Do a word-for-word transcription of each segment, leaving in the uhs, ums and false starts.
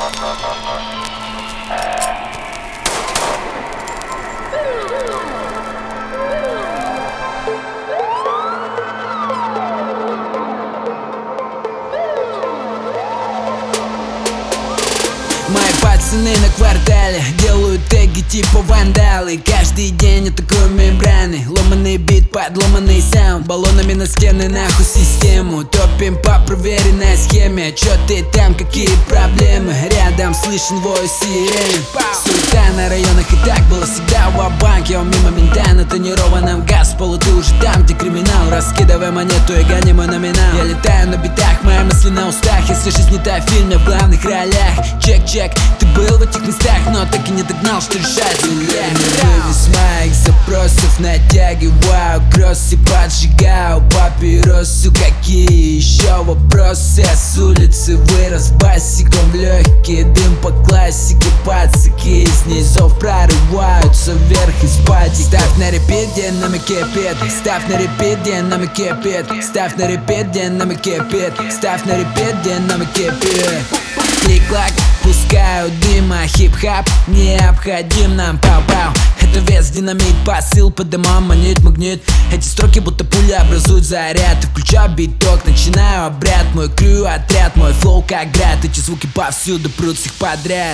Мои пацаны на квартале делают теги типа вандалы. Каждый день атакую мембраны, ломаный бит под ломаный саунд. Баллонами на стены нахуй систему, топим по проверенной схеме. Чё ты там, какие проблемы? Рядом слышен вой сирены. Суета на районах и так было всегда ва-банк. Я мимо мента на тонированном газ полу. Ты уже там, где криминал. Раскидывай монету и гони мой номинал. Я летаю на битах, мои мысли на устах. Если жизнь не та в фильме в главных ролях. Чек-чек, ты был в этих местах, но так и не догнал, что решать нельзя. Вывез моих запросов, натягиваю кросс и поджигаю папиросу. Какие еще вопросы? С улицы вырос басиком в легкий дым по классике. Пацаки из низов прорываются вверх из падик. Ставь на репит, динамики кипит. Ставь на репит, динамики кипит. Ставь на репит, динамики кипит. Ставь на репит, динамики кипит. Клик-клак, пускаю дыма, хип-хап необходим нам, пау-пау. Это вес, динамит, посыл по домам, манит, магнит. Эти строки будто пули образуют заряд. Ты включаю биток, начинаю обряд. Мой крю, отряд, мой флоу как град. Эти звуки повсюду прут всех подряд.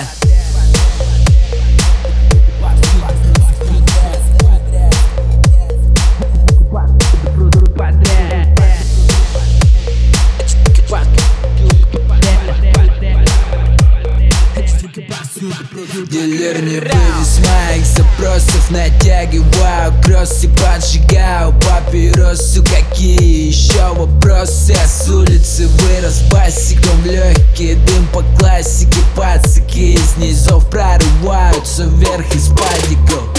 Дилер не вывез моих запросов, натягиваю кросс и поджигаю папиросу. Какие еще вопросы? С улицы вырос басиком в легкий дым по классике. Пацаки из низов прорываются вверх из падиков.